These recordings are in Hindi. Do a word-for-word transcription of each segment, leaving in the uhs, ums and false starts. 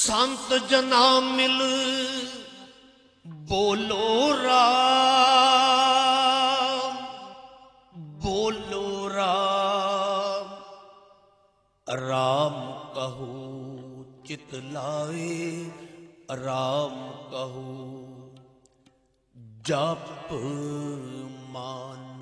संत जना मिल बोलो राम, बोलो राम। राम कहू चित लाए, राम कहू जप मान।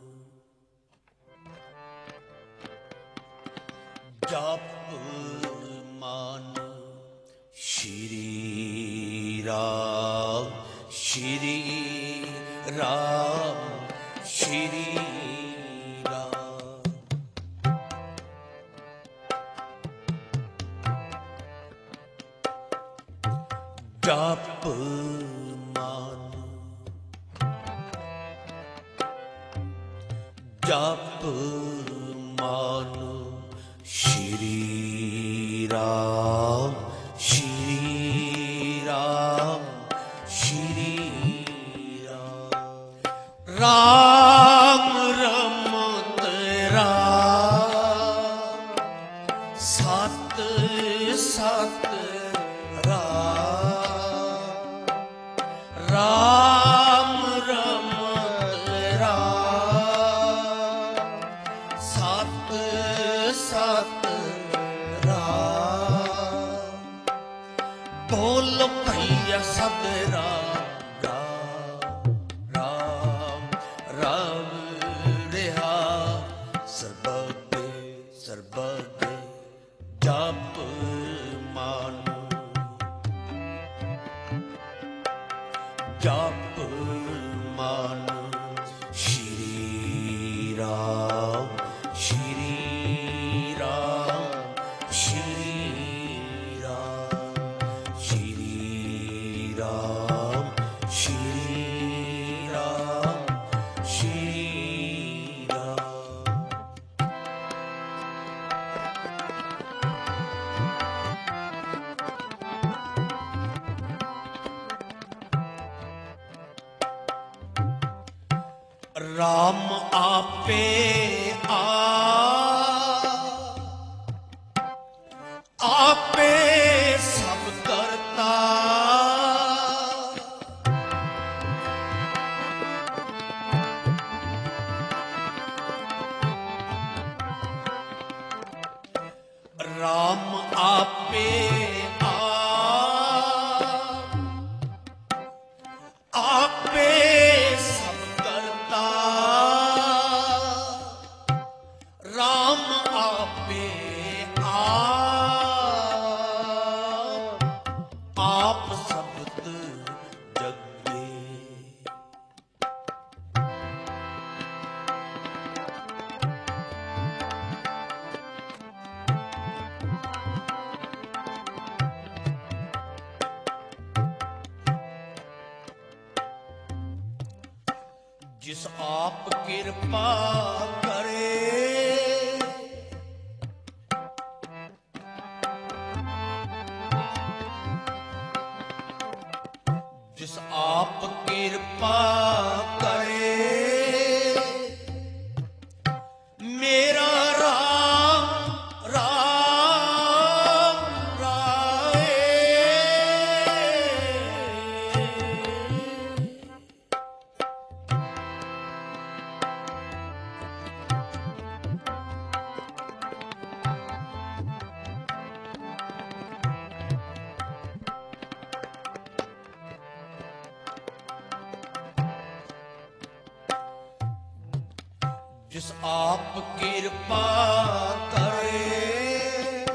जप मान श्री राम, श्री राम, श्री राम। जप मान, जप मान श्री राम, श्री राम, श्री राम। राम रमत राम, सत सत राम। राम रमत राम, सत सत राम। बोल भैया सद राम, राम राम रिहा सर्वज्ञ सर्वज्ञ। जप मान, जप मान श्री राम, श्री राम, श्री राम, श्री राम, श्री राम, श्री राम। राम आपे आ, आपे सब करता। राम आपे आ, आपे सब करता। राम आपे आप, आप शब्द जगे। जिस आप कृपा करे, जिस आप कृपा करे। मेरा राम राम राय, जिस आप कृपा करे।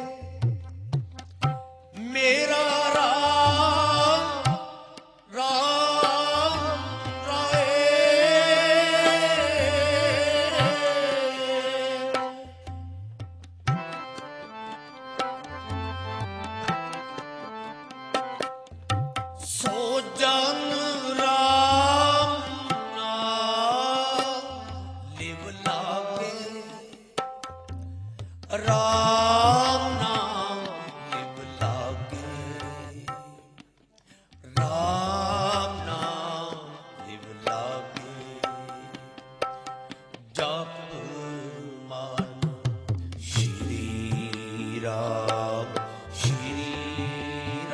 मेरा राम राम राय, सो जन राम नाम लिव लागे। राम नाम लिव लागे, राम नाम लिव लागे। जप मान श्री राम, श्री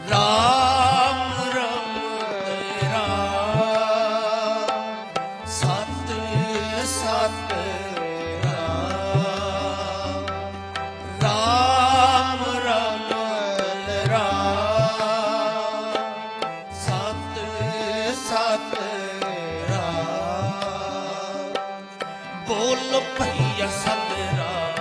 ਰਾਮ ਰਮਤ ਰਾਮ ਸਤ ਸਤ ਰਾਮ ਰਾਮ ਰਮਤ ਰਾਮ ਸਤ ਸਤ ਰਾਮ ਬੋਲ ਭਈਆ ਸਤ ਰਾਮ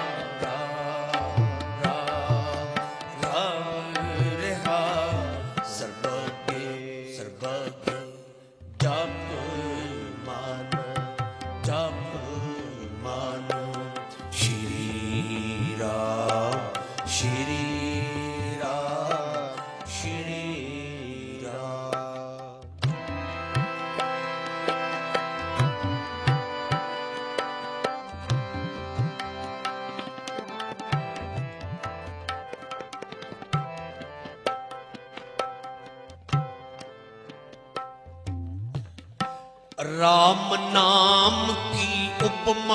राम नाम की उपमा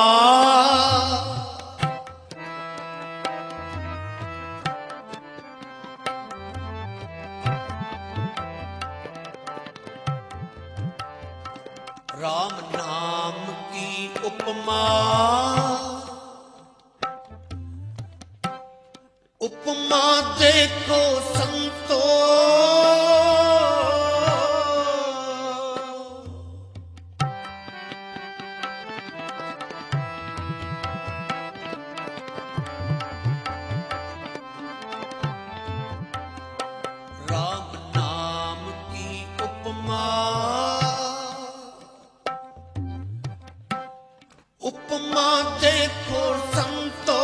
राम नाम की उपमा उपमा देखो संतो राम नाम की उपमा उपमा देखो संतो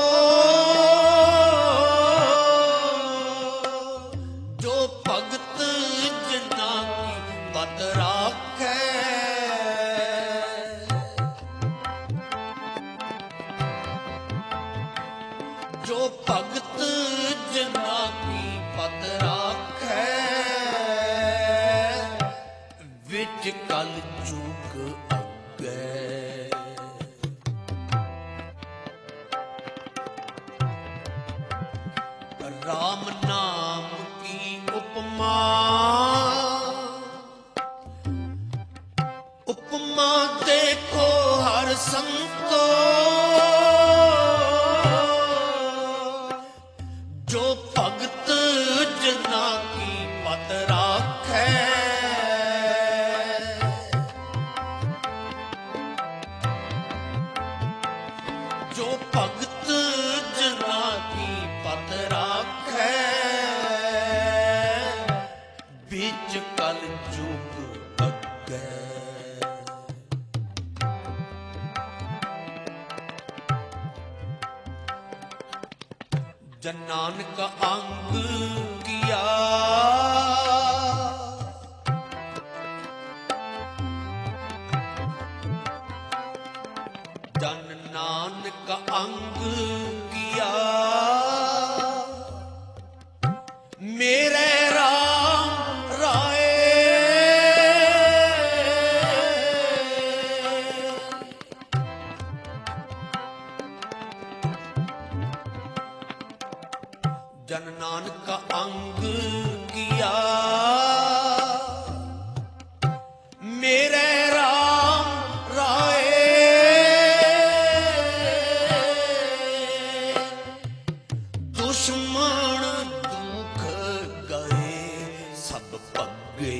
जो भगत जना की पत राखे जो भगत जना की पत राखे विच कल चूक अगे राम नाम की उपमा उपमा देखो हर संतो जो भगत जना की पत राखे जो भगत जना की पत राखे बीच कल जुग अगे जन नानक अंग किया जन नानक अंग किया मेरे राम राय जन नानक अंग किया मेरे राम राय दुश्मन दुख गए सब पगे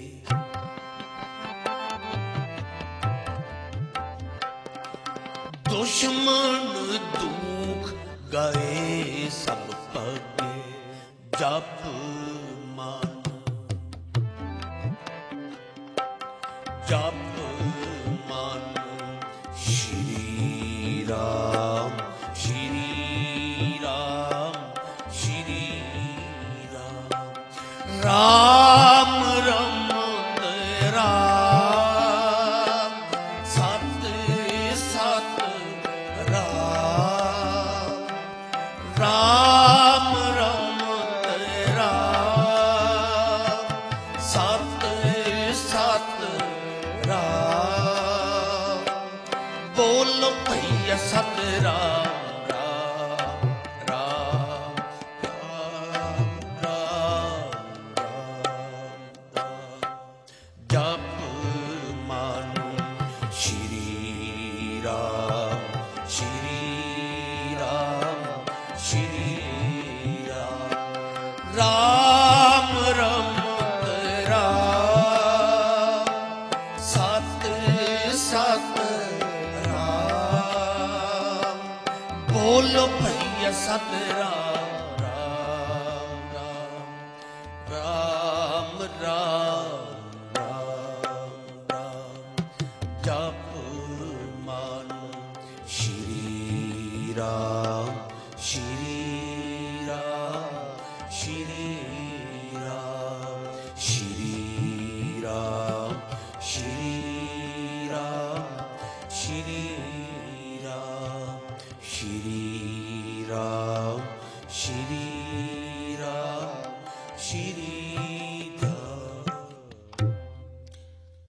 दुश्मन दुख गए सब पगे जप मन जप मन श्री राम श्री राम श्री राम राम रमत राम सत सत राम राम रमत राम सत सत राम बोल भैया सत राम राम राम राम राम राम रमत राम सत सत राम बोलो भैया सत राम राम राम राम राम राम जप मानो श्री राम श्री राम श्री राम श्री राम श्री राम श्री राम श्री राम श्री राम श्री